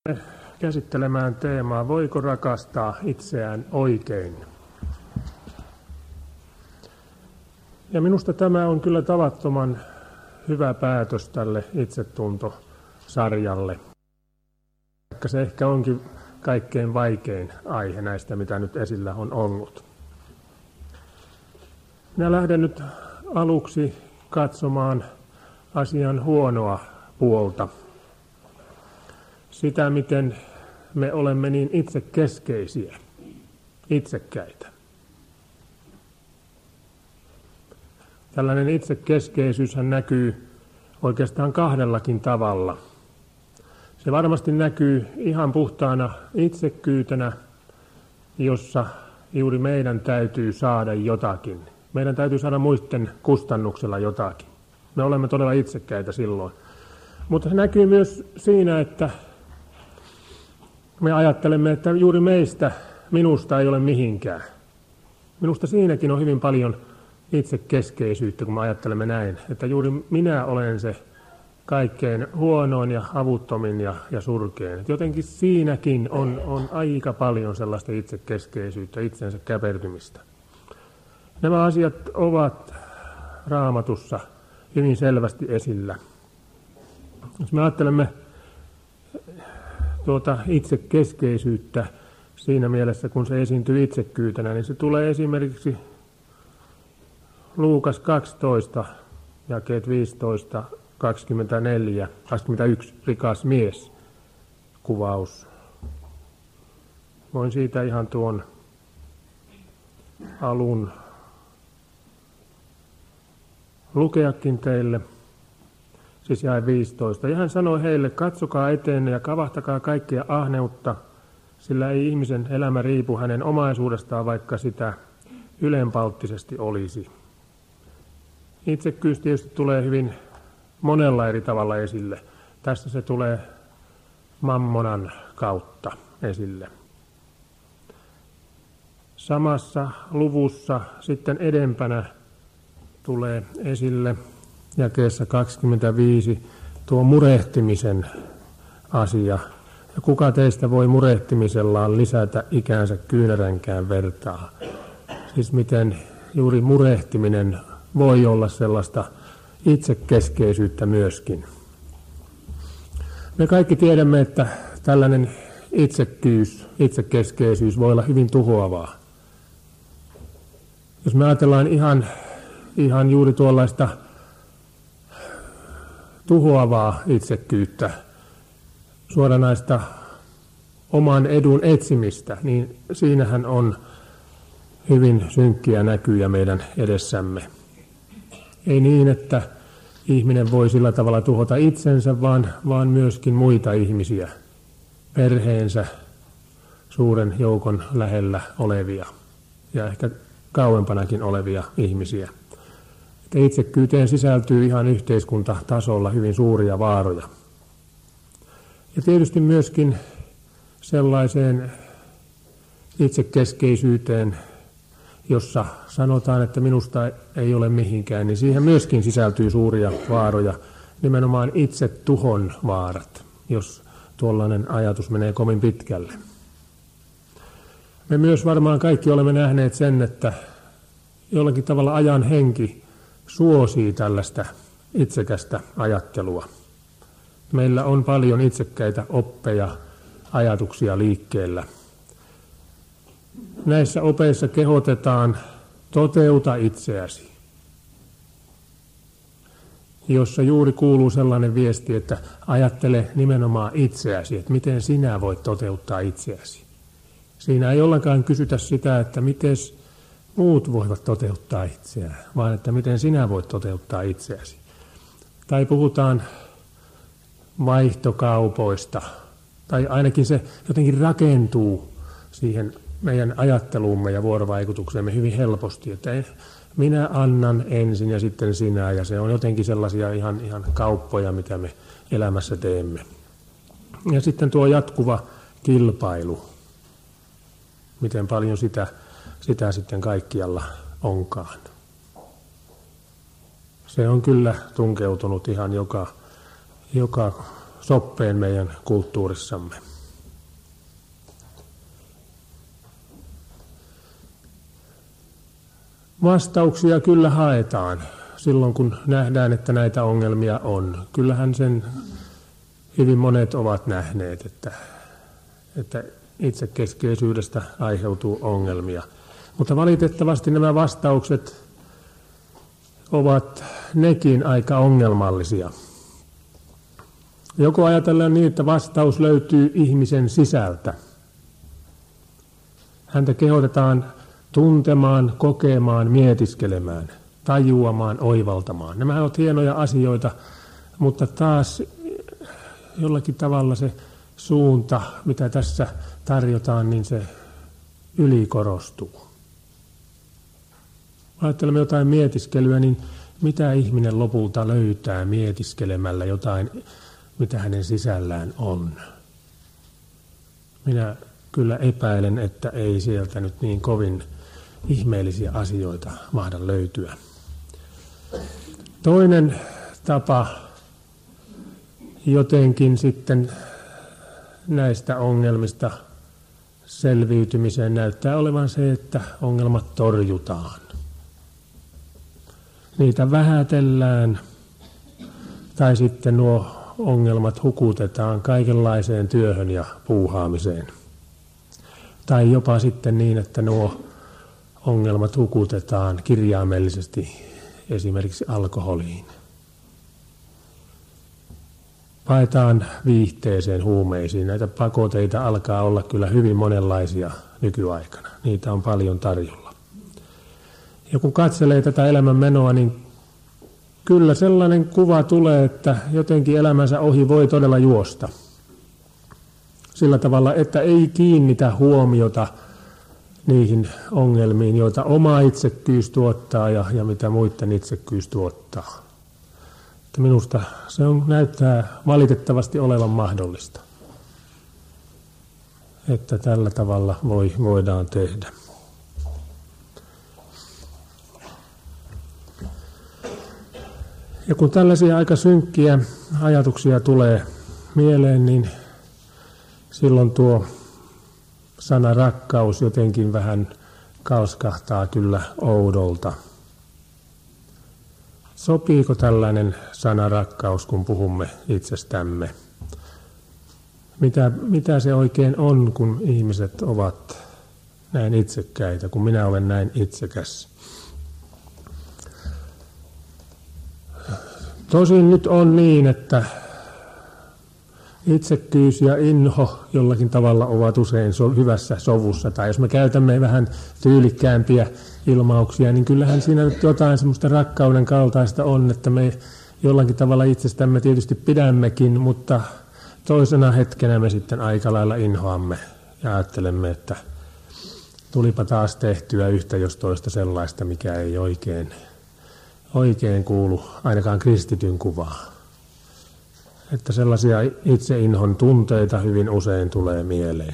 Käsittelemään teemaa, voiko rakastaa itseään oikein. Ja minusta tämä on kyllä tavattoman hyvä päätös tälle itsetuntosarjalle. Vaikka se ehkä onkin kaikkein vaikein aihe näistä, mitä nyt esillä on ollut. Minä lähden nyt aluksi katsomaan asian huonoa puolta. Sitä, miten me olemme niin itsekeskeisiä, itsekkäitä. Tällainen itsekeskeisyyshän näkyy oikeastaan kahdellakin tavalla. Se varmasti näkyy ihan puhtaana itsekkyytenä, jossa juuri meidän täytyy saada jotakin. Meidän täytyy saada muiden kustannuksella jotakin. Me olemme todella itsekkäitä silloin. Mutta se näkyy myös siinä, että me ajattelemme, että juuri minusta ei ole mihinkään. Minusta siinäkin on hyvin paljon itsekeskeisyyttä, kun me ajattelemme näin, että juuri minä olen se kaikkein huonoin ja avuttomin ja surkein. Et jotenkin siinäkin on aika paljon sellaista itsekeskeisyyttä, itsensä käpertymistä. Nämä asiat ovat Raamatussa hyvin selvästi esillä. Jos me ajattelemme itsekeskeisyyttä siinä mielessä, kun se esiintyy itsekkyytenä, niin se tulee esimerkiksi Luukas 12, jakeet 15, 24, 21, rikas mies, kuvaus. Voin siitä ihan tuon alun lukeakin teille. Siis jae 15. Ja hän sanoi heille, katsokaa eteenne ja kavahtakaa kaikkia ahneutta, sillä ei ihmisen elämä riipu hänen omaisuudestaan, vaikka sitä ylenpalttisesti olisi. Itsekkyys tietysti tulee hyvin monella eri tavalla esille. Tässä se tulee mammonan kautta esille. Samassa luvussa sitten edempänä tulee esille jakeessa 25 tuo murehtimisen asia. Ja kuka teistä voi murehtimisellaan lisätä ikäänsä kyynäränkään vertaa? Siis miten juuri murehtiminen voi olla sellaista itsekeskeisyyttä myöskin. Me kaikki tiedämme, että tällainen itsekeskeisyys voi olla hyvin tuhoavaa. Jos me ajatellaan ihan juuri tuollaista tuhoavaa itsekkyyttä, suoranaista oman edun etsimistä, niin siinähän on hyvin synkkiä näkyjä meidän edessämme. Ei niin, että ihminen voi sillä tavalla tuhota itsensä, vaan myöskin muita ihmisiä, perheensä, suuren joukon lähellä olevia ja ehkä kauempanakin olevia ihmisiä. Että itsekkyyteen sisältyy ihan yhteiskuntatasolla hyvin suuria vaaroja. Ja tietysti myöskin sellaiseen itsekeskeisyyteen, jossa sanotaan, että minusta ei ole mihinkään, niin siihen myöskin sisältyy suuria vaaroja, nimenomaan itsetuhon vaarat, jos tuollainen ajatus menee kovin pitkälle. Me myös varmaan kaikki olemme nähneet sen, että jollakin tavalla ajan henki suosii tällaista itsekästä ajattelua. Meillä on paljon itsekkäitä oppeja, ajatuksia liikkeellä. Näissä opeissa kehotetaan toteuta itseäsi, jossa juuri kuuluu sellainen viesti, että ajattele nimenomaan itseäsi, että miten sinä voit toteuttaa itseäsi. Siinä ei ollenkaan kysytä sitä, että miten muut voivat toteuttaa itseään, vaan että miten sinä voit toteuttaa itseäsi. Tai puhutaan vaihtokaupoista, tai ainakin se jotenkin rakentuu siihen meidän ajatteluumme ja vuorovaikutukseemme hyvin helposti, että minä annan ensin ja sitten sinä, ja se on jotenkin sellaisia ihan kauppoja, mitä me elämässä teemme. Ja sitten tuo jatkuva kilpailu, miten paljon sitä sitten kaikkialla onkaan. Se on kyllä tunkeutunut ihan joka soppeen meidän kulttuurissamme. Vastauksia kyllä haetaan silloin, kun nähdään, että näitä ongelmia on. Kyllähän sen hyvin monet ovat nähneet, että itsekeskeisyydestä aiheutuu ongelmia. Mutta valitettavasti nämä vastaukset ovat nekin aika ongelmallisia. Joko ajatellaan niin, että vastaus löytyy ihmisen sisältä. Häntä kehotetaan tuntemaan, kokemaan, mietiskelemään, tajuamaan, oivaltamaan. Nämä ovat hienoja asioita, mutta taas jollakin tavalla se suunta, mitä tässä tarjotaan, niin se ylikorostuu. Ajattelemme jotain mietiskelyä, niin mitä ihminen lopulta löytää mietiskelemällä jotain, mitä hänen sisällään on? Minä kyllä epäilen, että ei sieltä nyt niin kovin ihmeellisiä asioita mahda löytyä. Toinen tapa jotenkin sitten näistä ongelmista selviytymiseen näyttää olevan se, että ongelmat torjutaan. Niitä vähätellään tai sitten nuo ongelmat hukutetaan kaikenlaiseen työhön ja puuhaamiseen. Tai jopa sitten niin, että nuo ongelmat hukutetaan kirjaimellisesti esimerkiksi alkoholiin. Paetaan viihteeseen, huumeisiin. Näitä pakotteita alkaa olla kyllä hyvin monenlaisia nykyaikana. Niitä on paljon tarjolla. Ja kun katselee tätä elämänmenoa, niin kyllä sellainen kuva tulee, että jotenkin elämänsä ohi voi todella juosta. Sillä tavalla, että ei kiinnitä huomiota niihin ongelmiin, joita oma itsekkyys tuottaa ja mitä muiden itsekkyys tuottaa. Että minusta se näyttää valitettavasti olevan mahdollista, että tällä tavalla voidaan tehdä. Ja kun tällaisia aika synkkiä ajatuksia tulee mieleen, niin silloin tuo sana rakkaus jotenkin vähän kalskahtaa kyllä oudolta. Sopiiko tällainen sana rakkaus, kun puhumme itsestämme? Mitä se oikein on, kun ihmiset ovat näin itsekkäitä, kun minä olen näin itsekäs? Tosin nyt on niin, että itsekkyys ja inho jollakin tavalla ovat usein hyvässä sovussa. Tai jos me käytämme vähän tyylikkäämpiä ilmauksia, niin kyllähän siinä nyt jotain semmoista rakkauden kaltaista on, että me jollakin tavalla itsestämme tietysti pidämmekin, mutta toisena hetkenä me sitten aika lailla inhoamme ja ajattelemme, että tulipa taas tehtyä yhtä jos toista sellaista, mikä ei oikein kuulu ainakaan kristityn kuvaan. Että sellaisia itseinhon tunteita hyvin usein tulee mieleen.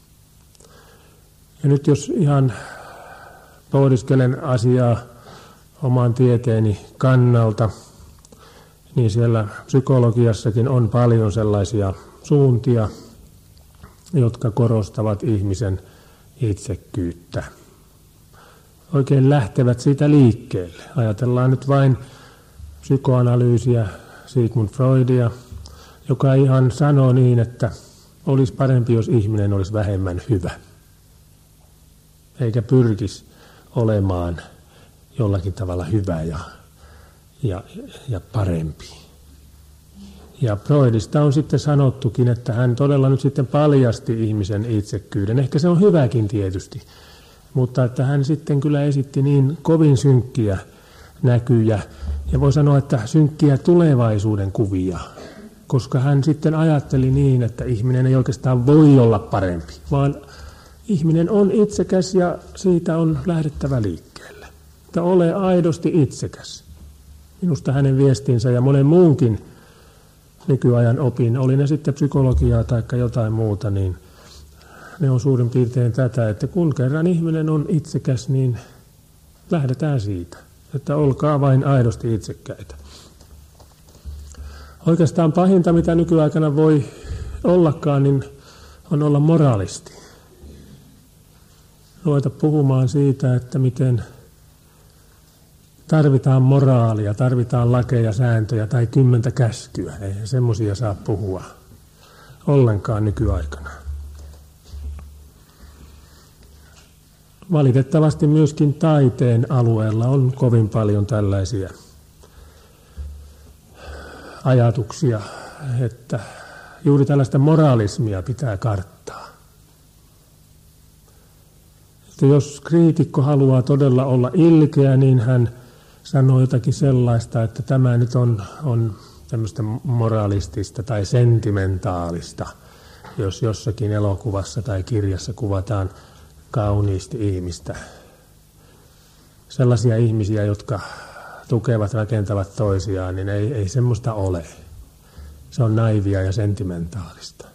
Ja nyt jos ihan pohdiskelen asiaa oman tieteeni kannalta, niin siellä psykologiassakin on paljon sellaisia suuntia, jotka korostavat ihmisen itsekkyyttä. Oikein lähtevät siitä liikkeelle. Ajatellaan nyt vain psykoanalyysiä, Sigmund Freudia, joka ihan sanoo niin, että olisi parempi, jos ihminen olisi vähemmän hyvä, eikä pyrkisi olemaan jollakin tavalla hyvä ja parempi. Ja Freudista on sitten sanottukin, että hän todella nyt sitten paljasti ihmisen itsekkyyden. Ehkä se on hyväkin tietysti, mutta että hän sitten kyllä esitti niin kovin synkkiä näkyjä, ja voi sanoa, että synkkiä tulevaisuuden kuvia, koska hän sitten ajatteli niin, että ihminen ei oikeastaan voi olla parempi, vaan ihminen on itsekäs ja siitä on lähdettävä liikkeelle. Että ole aidosti itsekäs. Minusta hänen viestinsä ja monen muunkin nykyajan opin, oli ne sitten psykologiaa tai jotain muuta, niin ne on suurin piirtein tätä, että kun kerran ihminen on itsekäs, niin lähdetään siitä, että olkaa vain aidosti itsekkäitä. Oikeastaan pahinta, mitä nykyaikana voi ollakaan, niin on olla moraalisti. Ruveta puhumaan siitä, että miten tarvitaan moraalia, tarvitaan lakeja, sääntöjä tai 10 käskyä. Ei semmoisia saa puhua ollenkaan nykyaikana. Valitettavasti myöskin taiteen alueella on kovin paljon tällaisia ajatuksia, että juuri tällaista moraalismia pitää karttaa. Että jos kriitikko haluaa todella olla ilkeä, niin hän sanoo jotakin sellaista, että tämä nyt on tämmöistä moralistista tai sentimentaalista, jos jossakin elokuvassa tai kirjassa kuvataan kauniisti ihmistä. Sellaisia ihmisiä, jotka tukevat, rakentavat toisiaan, niin ei semmoista ole. Se on naivia ja sentimentaalista.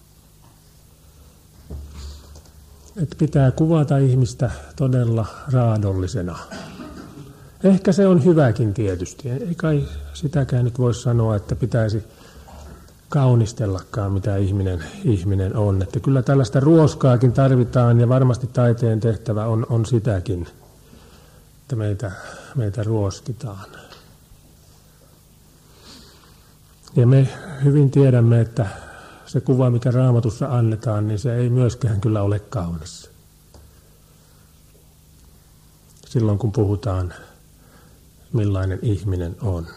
Että pitää kuvata ihmistä todella raadollisena. Ehkä se on hyväkin tietysti. Ei kai sitäkään nyt voi sanoa, että pitäisi kaunistellakaan, mitä ihminen on. Että kyllä tällaista ruoskaakin tarvitaan ja varmasti taiteen tehtävä on sitäkin, että meitä ruoskitaan. Ja me hyvin tiedämme, että se kuva, mikä Raamatussa annetaan, niin se ei myöskään kyllä ole kaunis. Silloin kun puhutaan, millainen ihminen on.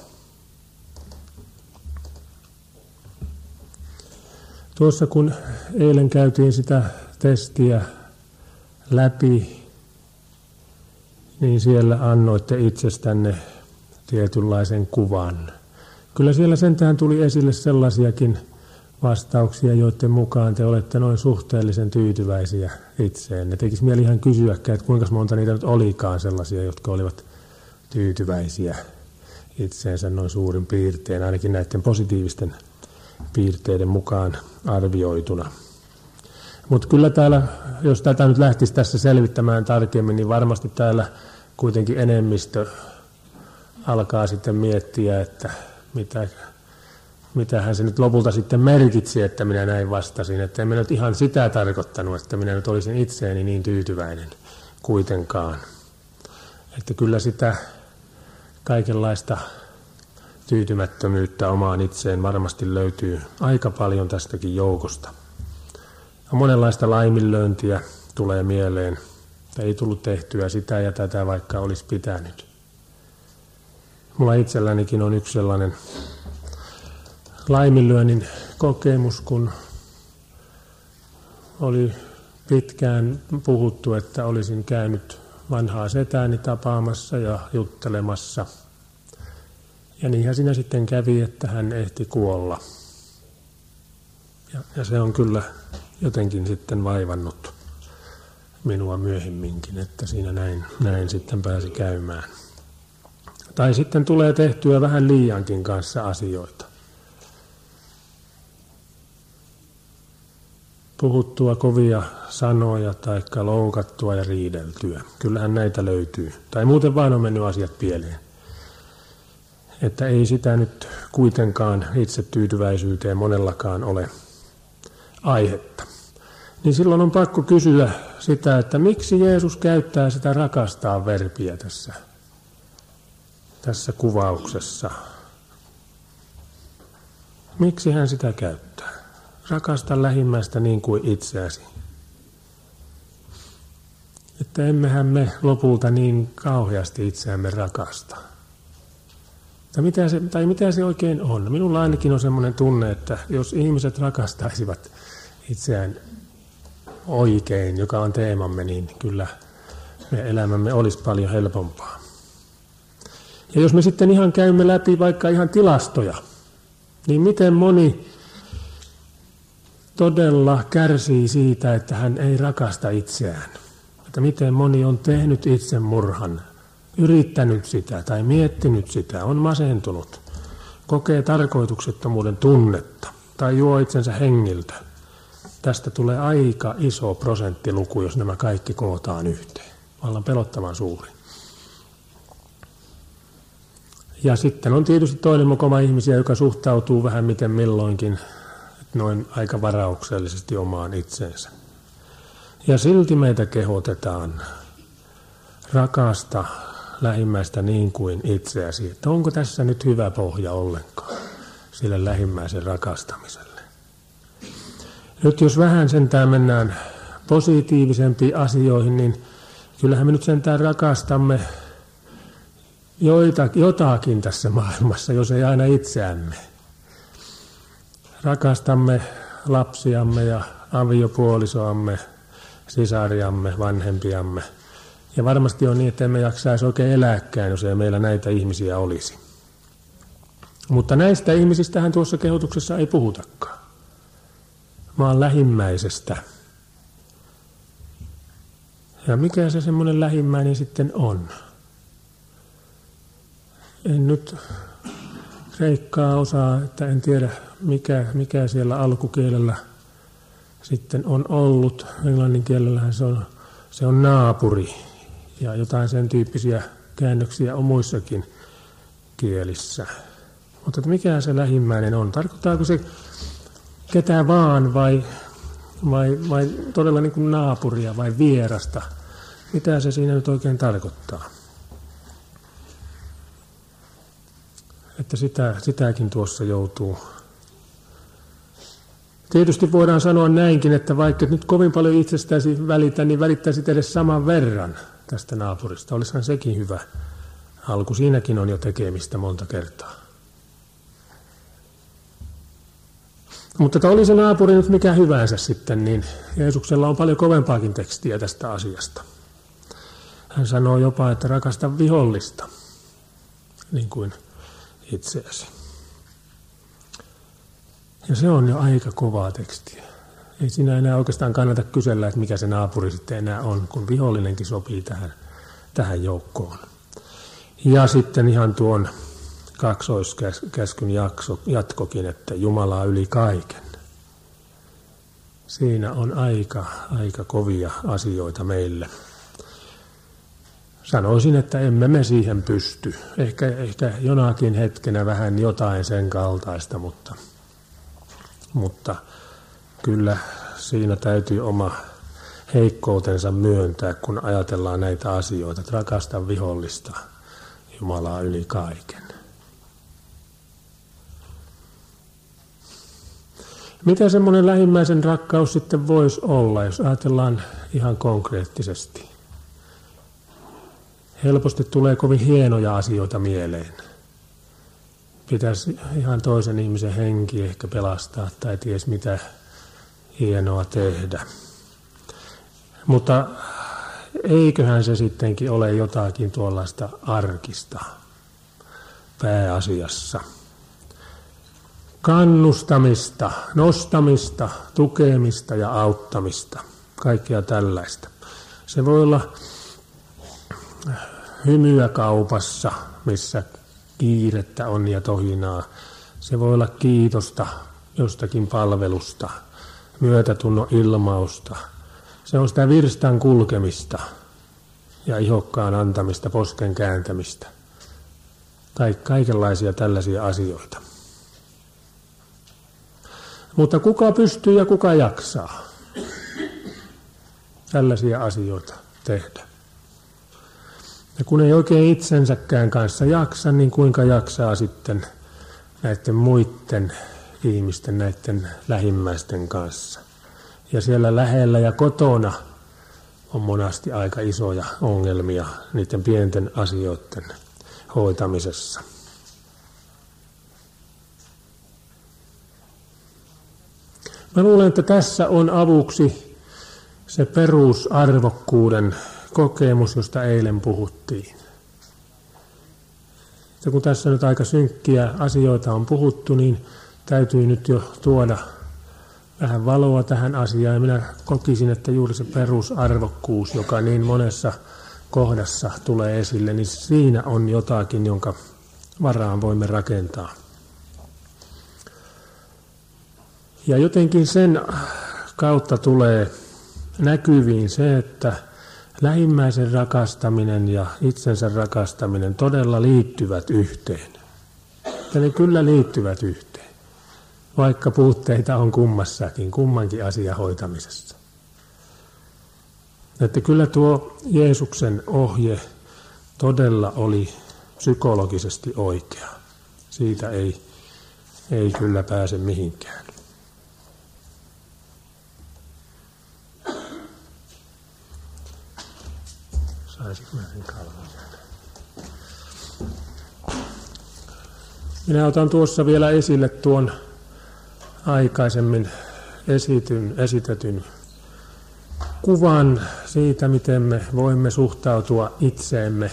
Tuossa kun eilen käytiin sitä testiä läpi, niin siellä annoitte itsestänne tietynlaisen kuvan. Kyllä siellä sentään tuli esille sellaisiakin vastauksia, joiden mukaan te olette noin suhteellisen tyytyväisiä itseenne. Tekisi mieli ihan kysyäkään, että kuinka monta niitä nyt olikaan sellaisia, jotka olivat tyytyväisiä itseensä noin suurin piirtein, ainakin näiden positiivisten piirteiden mukaan arvioituna. Mutta kyllä täällä, jos tätä nyt lähtisi tässä selvittämään tarkemmin, niin varmasti täällä kuitenkin enemmistö alkaa sitten miettiä, että mitähän se nyt lopulta sitten merkitsi, että minä näin vastasin. Että en minä nyt ihan sitä tarkoittanut, että minä nyt olisin itseeni niin tyytyväinen kuitenkaan. Että kyllä sitä kaikenlaista tyytymättömyyttä omaan itseen varmasti löytyy aika paljon tästäkin joukosta. Ja monenlaista laiminlyöntiä tulee mieleen, että ei tullut tehtyä sitä ja tätä, vaikka olisi pitänyt. Mulla itsellänikin on yksi sellainen laiminlyönnin kokemus, kun oli pitkään puhuttu, että olisin käynyt vanhaa setääni tapaamassa ja juttelemassa. Ja niinhän siinä sitten kävi, että hän ehti kuolla. Ja se on kyllä jotenkin sitten vaivannut minua myöhemminkin, että siinä näin sitten pääsi käymään. Tai sitten tulee tehtyä vähän liiankin kanssa asioita. Puhuttua kovia sanoja tai loukattua ja riideltyä. Kyllähän näitä löytyy. Tai muuten vaan on mennyt asiat pieleen. Että ei sitä nyt kuitenkaan itsetyytyväisyyteen monellakaan ole aihetta. Niin silloin on pakko kysyä sitä, että miksi Jeesus käyttää sitä rakastaa verbiä tässä kuvauksessa. Miksi hän sitä käyttää? Rakasta lähimmäistä niin kuin itseäsi. Että emmehän me lopulta niin kauheasti itseämme rakasta. Tai mitä se oikein on? Minulla ainakin on semmoinen tunne, että jos ihmiset rakastaisivat itseään oikein, joka on teemamme, niin kyllä meidän elämämme olisi paljon helpompaa. Ja jos me sitten ihan käymme läpi vaikka ihan tilastoja, niin miten moni todella kärsii siitä, että hän ei rakasta itseään. Että miten moni on tehnyt itsemurhan, yrittänyt sitä tai miettinyt sitä, on masentunut, kokee tarkoituksettomuuden tunnetta tai juo itsensä hengiltä. Tästä tulee aika iso prosenttiluku, jos nämä kaikki kootaan yhteen. Vallan pelottavan suuri. Ja sitten on tietysti toinen mokoma ihmisiä, joka suhtautuu vähän miten milloinkin noin aika varauksellisesti omaan itseensä. Ja silti meitä kehotetaan rakasta lähimmäistä niin kuin itseäsi. Että onko tässä nyt hyvä pohja ollenkaan sille lähimmäisen rakastamiselle. Nyt jos vähän sentään mennään positiivisempiin asioihin, niin kyllähän me nyt sentään rakastamme jotakin tässä maailmassa, jos ei aina itseämme. Rakastamme lapsiamme ja aviopuolisoamme, sisariamme, vanhempiamme. Ja varmasti on niin, että emme jaksaisi oikein elääkään, jos ei meillä näitä ihmisiä olisi. Mutta näistä ihmisistähän tuossa kehotuksessa ei puhutakaan, vaan lähimmäisestä. Ja mikä se semmoinen lähimmäinen sitten on? En nyt kreikkaa osaa, että en tiedä mikä siellä alkukielellä sitten on ollut. Englannin kielellähän se on naapuri ja jotain sen tyyppisiä käännöksiä on muissakin kielissä. Mutta mikä se lähimmäinen on? Tarkoittaako se ketä vaan vai todella niin kuin naapuria vai vierasta? Mitä se siinä nyt oikein tarkoittaa? Että sitäkin tuossa joutuu. Tietysti voidaan sanoa näinkin, että vaikka nyt kovin paljon itsestäsi välitä, niin välittäisit edes saman verran tästä naapurista. Olisihan sekin hyvä alku. Siinäkin on jo tekemistä monta kertaa. Mutta oli se naapuri nyt mikä hyvänsä sitten, niin Jeesuksella on paljon kovempaakin tekstiä tästä asiasta. Hän sanoo jopa, että rakasta vihollista, niin kuin itseäsi. Ja se on jo aika kovaa tekstiä. Ei siinä enää oikeastaan kannata kysellä, että mikä se naapuri sitten enää on, kun vihollinenkin sopii tähän joukkoon. Ja sitten ihan tuon kaksoiskäskyn jatkokin, että Jumalaa yli kaiken. Siinä on aika kovia asioita meille. Sanoisin, että emme me siihen pysty. Ehkä jonakin hetkenä vähän jotain sen kaltaista, mutta kyllä siinä täytyy oma heikkoutensa myöntää, kun ajatellaan näitä asioita, että rakasta vihollista, Jumalaa yli kaiken. Mitä semmoinen lähimmäisen rakkaus sitten voisi olla, jos ajatellaan ihan konkreettisesti? Helposti tulee kovin hienoja asioita mieleen. Pitäisi ihan toisen ihmisen henki ehkä pelastaa tai ties mitä hienoa tehdä. Mutta eiköhän se sittenkin ole jotakin tuollaista arkista pääasiassa. Kannustamista, nostamista, tukemista ja auttamista. Kaikkea tällaista. Se voi olla hymyä kaupassa, missä kiirettä on ja tohinaa. Se voi olla kiitosta jostakin palvelusta, myötätunnon ilmausta. Se on sitä virstan kulkemista ja ihokkaan antamista, posken kääntämistä. Kaikenlaisia tällaisia asioita. Mutta kuka pystyy ja kuka jaksaa tällaisia asioita tehdä? Ja kun ei oikein itsensäkään kanssa jaksa, niin kuinka jaksaa sitten näiden muiden ihmisten, näiden lähimmäisten kanssa? Ja siellä lähellä ja kotona on monasti aika isoja ongelmia niiden pienten asioiden hoitamisessa. Mä luulen, että tässä on avuksi se perusarvokkuuden kokemus, josta eilen puhuttiin. Ja kun tässä nyt aika synkkiä asioita on puhuttu, niin täytyy nyt jo tuoda vähän valoa tähän asiaan. Ja minä kokisin, että juuri se perusarvokkuus, joka niin monessa kohdassa tulee esille, niin siinä on jotakin, jonka varaan voimme rakentaa. Ja jotenkin sen kautta tulee näkyviin se, että lähimmäisen rakastaminen ja itsensä rakastaminen todella liittyvät yhteen. Ja ne kyllä liittyvät yhteen, vaikka puutteita on kummankin asian hoitamisessa. Että kyllä tuo Jeesuksen ohje todella oli psykologisesti oikea. Siitä ei kyllä pääse mihinkään. Saisinko mä sen kalvon? Minä otan tuossa vielä esille tuon aikaisemmin esitetyn kuvan siitä, miten me voimme suhtautua itseemme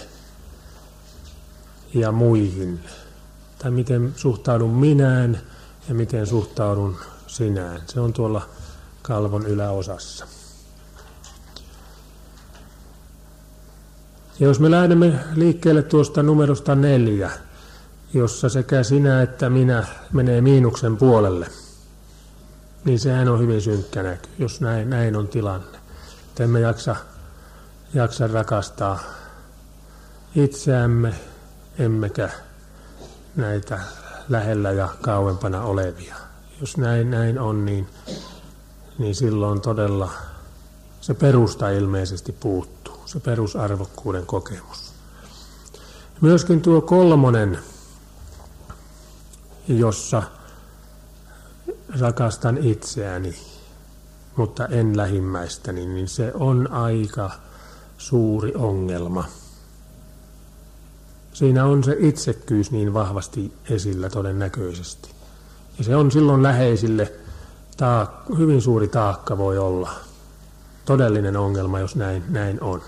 ja muihin. Tai miten suhtaudun minään ja miten suhtaudun sinään. Se on tuolla kalvon yläosassa. Ja jos me lähdemme liikkeelle tuosta numerosta 4, jossa sekä sinä että minä menee miinuksen puolelle, niin sehän on hyvin synkkä näky, jos näin on tilanne. Että emme jaksa rakastaa itseämme, emmekä näitä lähellä ja kauempana olevia. Jos näin on, niin silloin todella se perusta ilmeisesti puuttuu, se perusarvokkuuden kokemus. Myöskin tuo 3, jossa rakastan itseäni, mutta en lähimmäistäni, niin se on aika suuri ongelma. Siinä on se itsekkyys niin vahvasti esillä todennäköisesti. Ja se on silloin läheisille hyvin suuri taakka voi olla. Todellinen ongelma, jos näin on.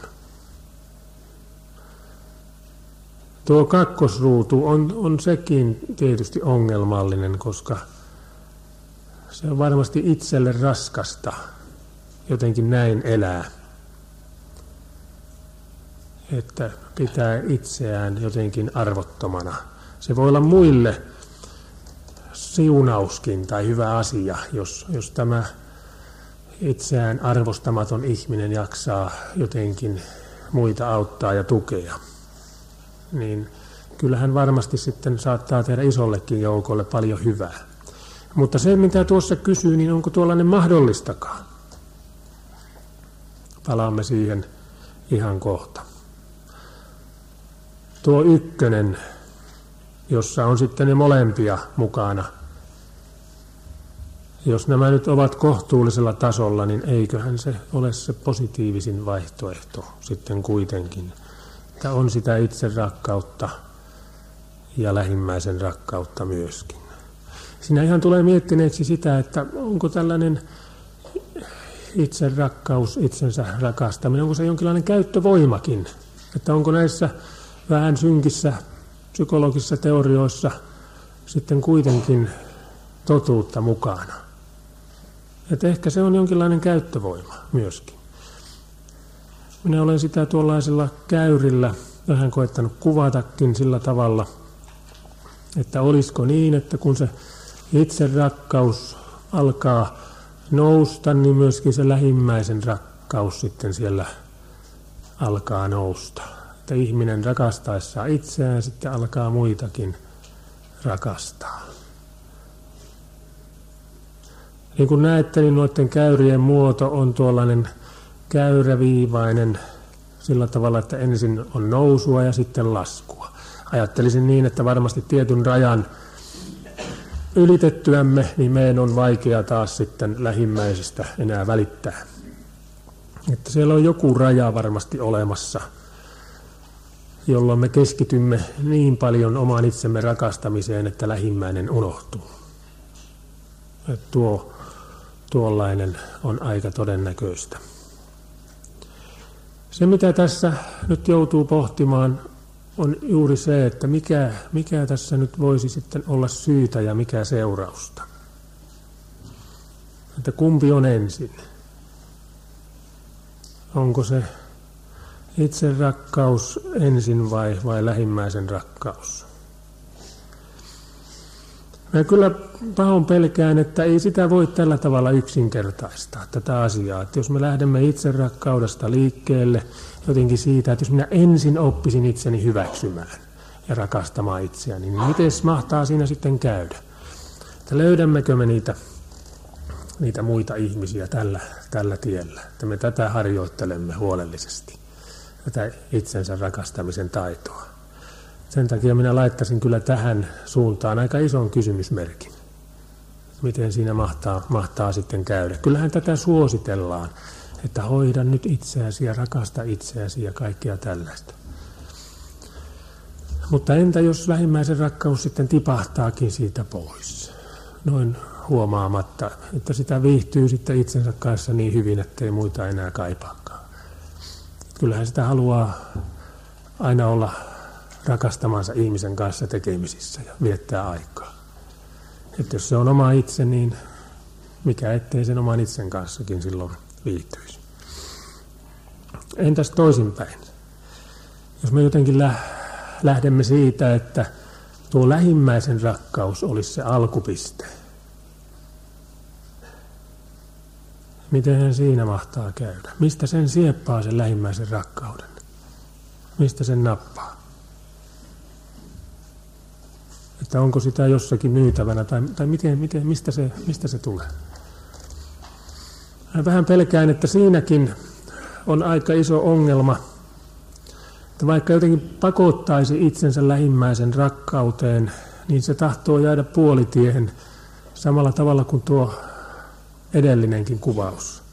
Tuo 2. ruutu on sekin tietysti ongelmallinen, koska se on varmasti itselle raskasta jotenkin näin elää. Että pitää itseään jotenkin arvottomana. Se voi olla muille siunauskin tai hyvä asia, jos tämä itseään arvostamaton ihminen jaksaa jotenkin muita auttaa ja tukea. Niin kyllähän varmasti sitten saattaa tehdä isollekin joukolle paljon hyvää. Mutta se, mitä tuossa kysyy, niin onko tuollainen mahdollistakaan? Palaamme siihen ihan kohta. Tuo 1, jossa on sitten ne molempia mukana. Jos nämä nyt ovat kohtuullisella tasolla, niin eiköhän se ole se positiivisin vaihtoehto sitten kuitenkin. Että on sitä itse rakkautta ja lähimmäisen rakkautta myöskin. Siinä ihan tulee miettineeksi sitä, että onko tällainen itse rakkaus, itsensä rakastaminen, onko se jonkinlainen käyttövoimakin? Että onko näissä vähän synkissä psykologisissa teorioissa sitten kuitenkin totuutta mukana? Että ehkä se on jonkinlainen käyttövoima myöskin. Minä olen sitä tuollaisella käyrillä vähän koettanut kuvatakin sillä tavalla, että olisiko niin, että kun se itse rakkaus alkaa nousta, niin myöskin se lähimmäisen rakkaus sitten siellä alkaa nousta. Että ihminen rakastaessaan itseään sitten alkaa muitakin rakastaa. Niin kuin näette, niin noiden käyrien muoto on tuollainen käyräviivainen sillä tavalla, että ensin on nousua ja sitten laskua. Ajattelisin niin, että varmasti tietyn rajan ylitettyämme, niin meidän on vaikea taas sitten lähimmäisestä enää välittää. Että siellä on joku raja varmasti olemassa, jolloin me keskitymme niin paljon oman itsemme rakastamiseen, että lähimmäinen unohtuu. Että tuollainen on aika todennäköistä. Se, mitä tässä nyt joutuu pohtimaan, on juuri se, että mikä tässä nyt voisi sitten olla syytä ja mikä seurausta. Että kumpi on ensin? Onko se itse rakkaus ensin vai lähimmäisen rakkaus? Mä kyllä pahoin pelkään, että ei sitä voi tällä tavalla yksinkertaistaa tätä asiaa. Että jos me lähdemme itse rakkaudesta liikkeelle jotenkin siitä, että jos minä ensin oppisin itseni hyväksymään ja rakastamaan itseäni, niin miten mahtaa siinä sitten käydä? Että löydämmekö me niitä muita ihmisiä tällä tiellä, että me tätä harjoittelemme huolellisesti. tätä itsensä rakastamisen taitoa. Sen takia minä laittaisin kyllä tähän suuntaan aika ison kysymysmerkin. Miten siinä mahtaa sitten käydä. Kyllähän tätä suositellaan, että hoida nyt itseäsi ja rakasta itseäsi ja kaikkea tällaista. Mutta entä jos lähimmäisen rakkaus sitten tipahtaakin siitä pois? Noin huomaamatta, että sitä viihtyy sitten itsensä kanssa niin hyvin, ettei muita enää kaipaakaan. Kyllähän sitä haluaa aina olla rakastamansa ihmisen kanssa tekemisissä ja viettää aikaa. Että jos se on oma itse, niin mikä ettei sen oman itsen kanssakin silloin viihtyisi. Entäs toisinpäin? Jos me jotenkin lähdemme siitä, että tuo lähimmäisen rakkaus olisi se alkupiste. Miten siinä mahtaa käydä? Mistä sen sieppaa sen lähimmäisen rakkauden? Mistä sen nappaa? Että onko sitä jossakin myytävänä tai mistä se tulee? Mä vähän pelkään, että siinäkin on aika iso ongelma, että vaikka jotenkin pakottaisi itsensä lähimmäisen rakkauteen, niin se tahtoo jäädä puolitiehen samalla tavalla kuin tuo edellinenkin kuvaus.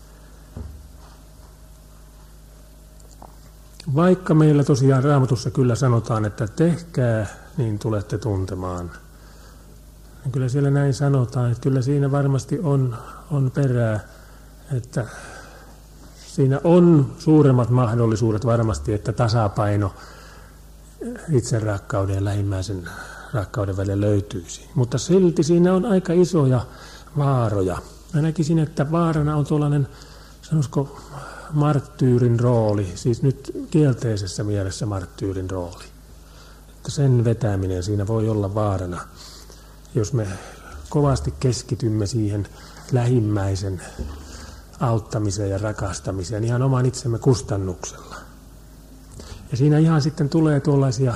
Vaikka meillä tosiaan Raamatussa kyllä sanotaan, että tehkää, niin tulette tuntemaan. Ja kyllä siellä näin sanotaan, että kyllä siinä varmasti on perää, että siinä on suuremmat mahdollisuudet varmasti, että tasapaino itse rakkauden ja lähimmäisen rakkauden välillä löytyisi. Mutta silti siinä on aika isoja vaaroja. Mä näkisin, että vaarana on tuollainen, sanoisiko, marttyyrin rooli, siis nyt kielteisessä mielessä marttyyrin rooli. Että sen vetäminen siinä voi olla vaarana, jos me kovasti keskitymme siihen lähimmäisen auttamiseen ja rakastamiseen ihan oman itsemme kustannuksella. Ja siinä ihan sitten tulee tuollaisia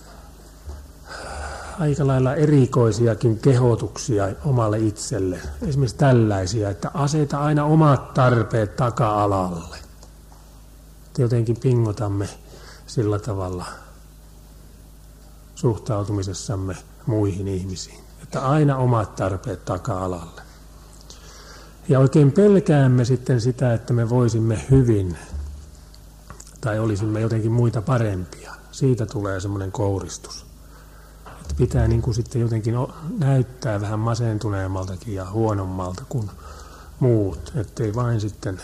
aika lailla erikoisiakin kehotuksia omalle itselle. Esimerkiksi tällaisia, että aseta aina omat tarpeet taka-alalle. Jotenkin pingotamme sillä tavalla suhtautumisessamme muihin ihmisiin. Että aina omat tarpeet taka-alalle. Ja oikein pelkäämme sitten sitä, että me voisimme hyvin tai olisimme jotenkin muita parempia. Siitä tulee semmoinen kouristus. Että pitää niin kuin sitten jotenkin näyttää vähän masentuneemmaltakin ja huonommalta kuin muut, ettei vain sitten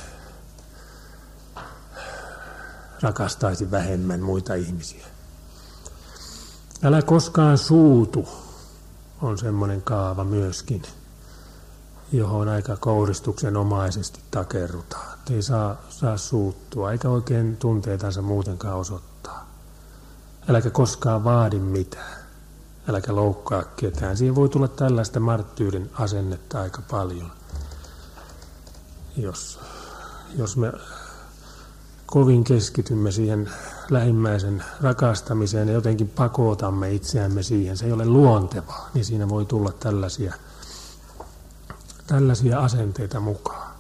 rakastaisi vähemmän muita ihmisiä. Älä koskaan suutu on semmoinen kaava myöskin, johon aika kouristuksenomaisesti takerrutaan. Et ei saa suuttua, eikä oikein tunteitansa muutenkaan osoittaa. Äläkä koskaan vaadi mitään. Äläkä loukkaa ketään. Siihen voi tulla tällaista marttyyrin asennetta aika paljon. Jos me kovin keskitymme siihen lähimmäisen rakastamiseen ja jotenkin pakotamme itseämme siihen, se ei ole luontevaa, niin siinä voi tulla tällaisia asenteita mukaan.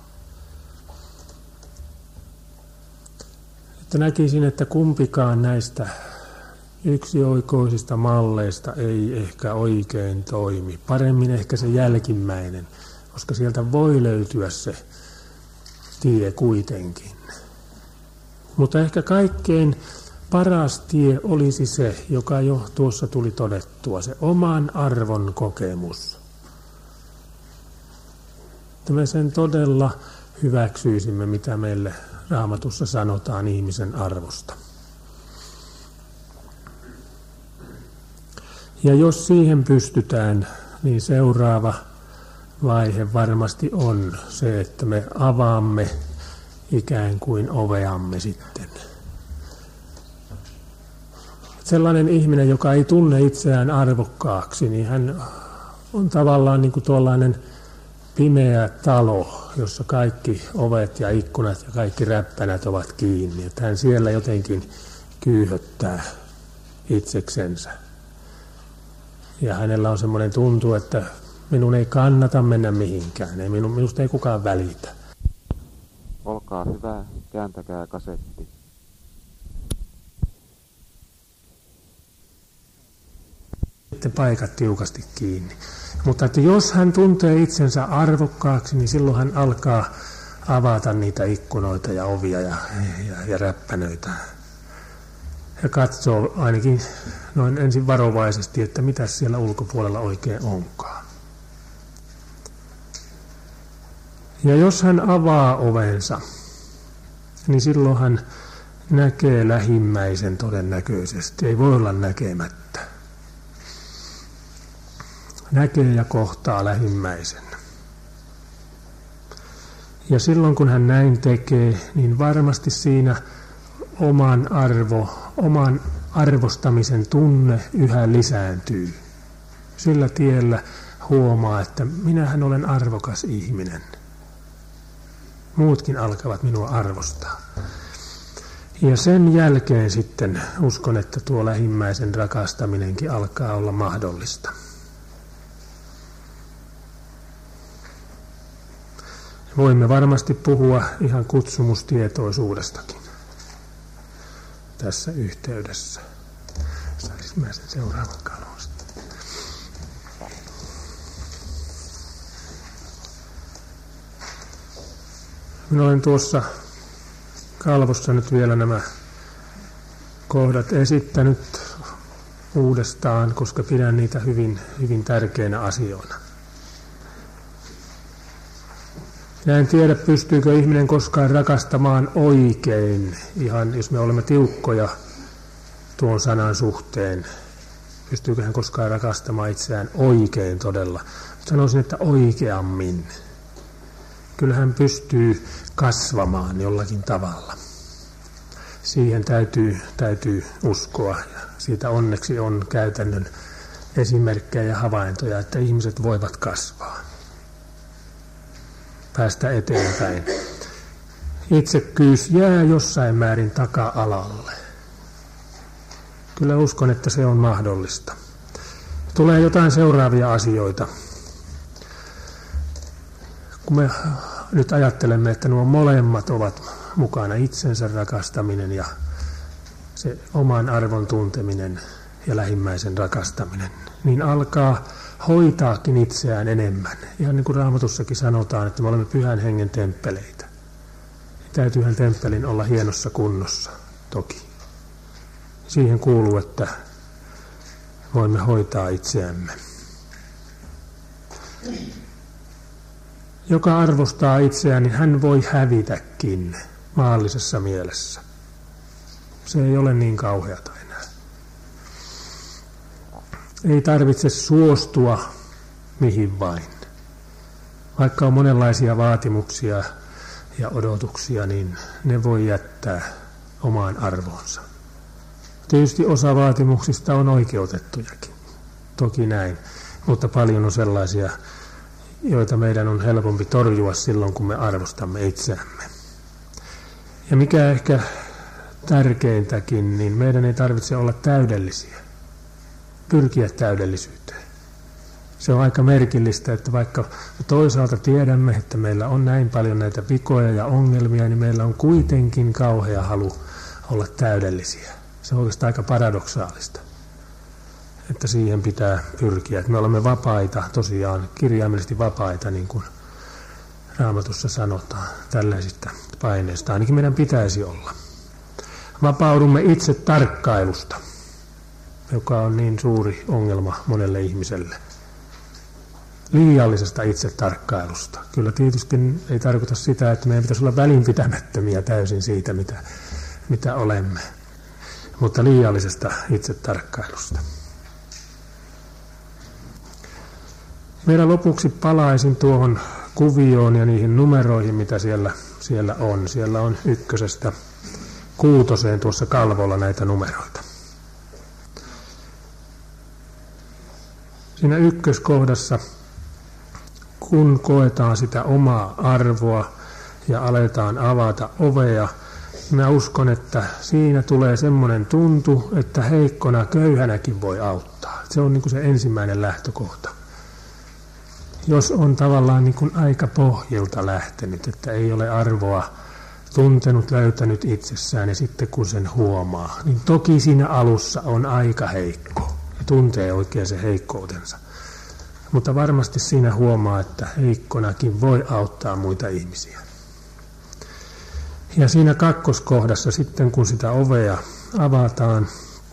Että näkisin, että kumpikaan näistä yksioikoisista malleista ei ehkä oikein toimi. Paremmin ehkä se jälkimmäinen, koska sieltä voi löytyä se tie kuitenkin. Mutta ehkä kaikkein paras tie olisi se, joka jo tuossa tuli todettua, se oman arvon kokemus. Että me sen todella hyväksyisimme, mitä meille Raamatussa sanotaan ihmisen arvosta. Ja jos siihen pystytään, niin seuraava vaihe varmasti on se, että me avaamme ikään kuin oveamme sitten. Sellainen ihminen, joka ei tunne itseään arvokkaaksi, niin hän on tavallaan niin kuin tuollainen pimeä talo, jossa kaikki ovet ja ikkunat ja kaikki räppänät ovat kiinni. Että hän siellä jotenkin kyyhöttää itseksensä. Ja hänellä on semmoinen tuntu, että minun ei kannata mennä mihinkään. Minusta ei kukaan välitä. Olkaa hyvä, kääntäkää kasetti. niiden paikat tiukasti kiinni. Mutta että jos hän tuntee itsensä arvokkaaksi, niin silloin hän alkaa avata niitä ikkunoita ja ovia ja räppänöitä. Ja katsoo ainakin noin ensin varovaisesti, että mitä siellä ulkopuolella oikein onkaan. Ja jos hän avaa ovensa, niin silloin hän näkee lähimmäisen todennäköisesti. Ei voi olla näkemättä. Näkee ja kohtaa lähimmäisen. Ja silloin kun hän näin tekee, niin varmasti siinä oman arvostamisen tunne yhä lisääntyy. Sillä tiellä huomaa, että minähän olen arvokas ihminen. Muutkin alkavat minua arvostaa. Ja sen jälkeen sitten uskon, että tuo lähimmäisen rakastaminenkin alkaa olla mahdollista. Voimme varmasti puhua ihan kutsumustietoisuudestakin tässä yhteydessä. Saisin mä sen seuraavan kalon. Minä olen tuossa kalvossa nyt vielä nämä kohdat esittänyt uudestaan, koska pidän niitä hyvin, hyvin tärkeinä asioina. Ja en tiedä, pystyykö ihminen koskaan rakastamaan oikein, ihan jos me olemme tiukkoja tuon sanan suhteen. Pystyykö hän koskaan rakastamaan itseään oikein todella? Sanoisin, että oikeammin. Kyllä hän pystyy kasvamaan jollakin tavalla. Siihen täytyy uskoa. Ja siitä onneksi on käytännön esimerkkejä ja havaintoja, että ihmiset voivat kasvaa. Päästä eteenpäin. Itsekkyys jää jossain määrin taka-alalle. Kyllä uskon, että se on mahdollista. Tulee jotain seuraavia asioita. Kun me nyt ajattelemme, että nuo molemmat ovat mukana, itsensä rakastaminen ja se oman arvon tunteminen ja lähimmäisen rakastaminen, niin alkaa hoitaakin itseään enemmän. Ihan niin kuin Raamatussakin sanotaan, että me olemme Pyhän Hengen temppeleitä. Täytyyhän temppelin olla hienossa kunnossa, toki. Siihen kuuluu, että voimme hoitaa itseämme. Joka arvostaa itseään, niin hän voi hävitäkin maallisessa mielessä. Se ei ole niin kauheata enää. Ei tarvitse suostua mihin vain. Vaikka on monenlaisia vaatimuksia ja odotuksia, niin ne voi jättää omaan arvoonsa. Tietysti osa vaatimuksista on oikeutettujakin. Toki näin. Mutta paljon on sellaisia, joita meidän on helpompi torjua silloin, kun me arvostamme itseämme. Ja mikä ehkä tärkeintäkin, niin meidän ei tarvitse olla täydellisiä. Pyrkiä täydellisyyteen. Se on aika merkillistä, että vaikka toisaalta tiedämme, että meillä on näin paljon näitä vikoja ja ongelmia, niin meillä on kuitenkin kauhea halu olla täydellisiä. Se on oikeastaan aika paradoksaalista, että siihen pitää pyrkiä. Että me olemme vapaita, tosiaan kirjaimellisesti vapaita, niin kuin Raamatussa sanotaan, tällaisista paineista. Ainakin meidän pitäisi olla. Vapaudumme itse tarkkailusta, joka on niin suuri ongelma monelle ihmiselle. Liiallisesta itsetarkkailusta. Kyllä tietysti ei tarkoita sitä, että meidän pitäisi olla välinpitämättömiä täysin siitä, mitä olemme. Mutta liiallisesta itsetarkkailusta. Vielä lopuksi palaisin tuohon kuvioon ja niihin numeroihin, mitä siellä on. Siellä on 1–6 tuossa kalvolla näitä numeroita. Siinä 1. kohdassa, kun koetaan sitä omaa arvoa ja aletaan avata ovea, mä uskon, että siinä tulee semmoinen tuntu, että heikkona köyhänäkin voi auttaa. Se on niin kuin se ensimmäinen lähtökohta. Jos on tavallaan niin kuin aika pohjilta lähtenyt, että ei ole arvoa tuntenut, löytänyt itsessään ja sitten kun sen huomaa, niin toki siinä alussa on aika heikko tuntee oikein se heikkoutensa. Mutta varmasti siinä huomaa, että heikkonakin voi auttaa muita ihmisiä. Ja siinä kakkoskohdassa sitten, kun sitä ovea avataan,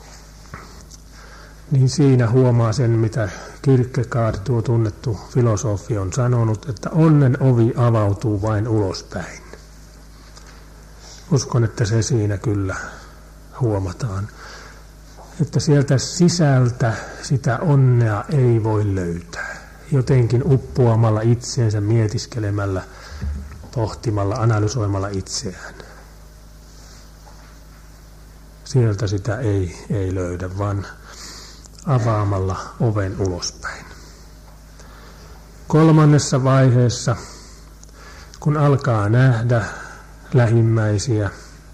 niin siinä huomaa sen, mitä Kierkegaard, tuo tunnettu filosofi, on sanonut, että onnen ovi avautuu vain ulospäin. Uskon, että se siinä kyllä huomataan. Että sieltä sisältä sitä onnea ei voi löytää. Jotenkin uppoamalla itseensä, mietiskelemällä, pohtimalla, analysoimalla itseään. Sieltä sitä ei löydä, vaan avaamalla oven ulospäin. Kolmannessa vaiheessa, kun alkaa nähdä lähimmäisiä,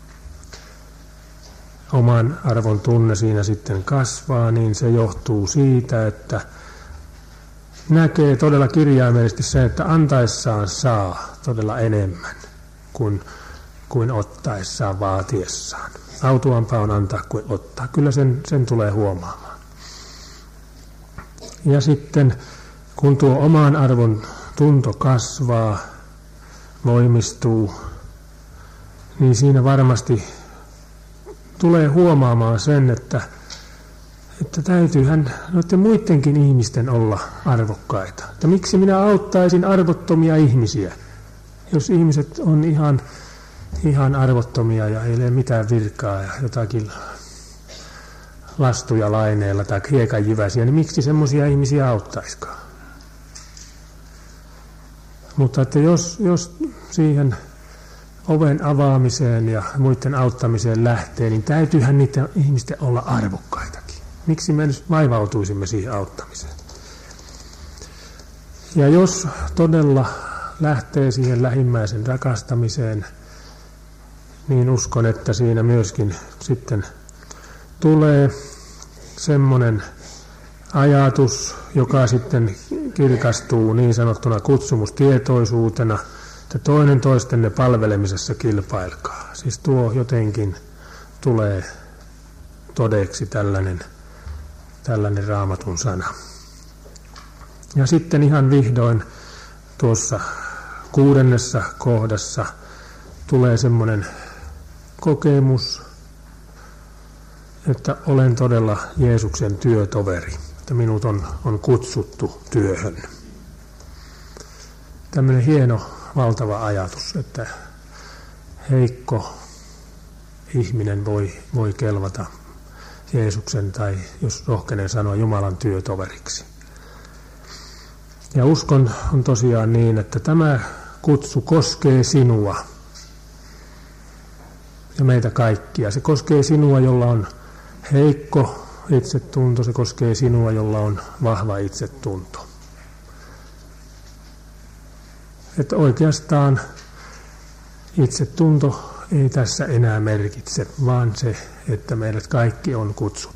oman arvon tunne siinä sitten kasvaa, niin se johtuu siitä, että näkee todella kirjaimellisesti se, että antaessaan saa todella enemmän kuin ottaessaan, vaatiessaan. Autuampaa on antaa kuin ottaa. Kyllä sen tulee huomaamaan. Ja sitten kun tuo oman arvon tunto kasvaa, voimistuu, niin siinä varmasti tulee huomaamaan sen, että täytyyhän noiden muidenkin ihmisten olla arvokkaita. Että miksi minä auttaisin arvottomia ihmisiä, jos ihmiset on ihan arvottomia ja ei ole mitään virkaa ja jotakin lastuja laineilla tai hiekanjyväsiä, niin miksi semmoisia ihmisiä auttaisikaan? Mutta että jos siihen oven avaamiseen ja muiden auttamiseen lähtee, niin täytyyhän niiden ihmisten olla arvokkaitakin. Miksi me nyt vaivautuisimme siihen auttamiseen? Ja jos todella lähtee siihen lähimmäisen rakastamiseen, niin uskon, että siinä myöskin sitten tulee semmoinen ajatus, joka sitten kirkastuu niin sanottuna kutsumustietoisuutena, että toinen toistenne palvelemisessa kilpailkaa. Siis tuo jotenkin tulee todeksi tällainen Raamatun sana. Ja sitten ihan vihdoin tuossa 6. kohdassa tulee semmoinen kokemus, että olen todella Jeesuksen työtoveri, että minut on kutsuttu työhön. Tämmöinen hieno, valtava ajatus, että heikko ihminen voi kelvata Jeesuksen tai, jos rohkenen sanoa, Jumalan työtoveriksi. Ja uskon on tosiaan niin, että tämä kutsu koskee sinua ja meitä kaikkia. Se koskee sinua, jolla on heikko itsetunto, se koskee sinua, jolla on vahva itsetunto. Että oikeastaan itsetunto ei tässä enää merkitse, vaan se, että meidät kaikki on kutsuttu.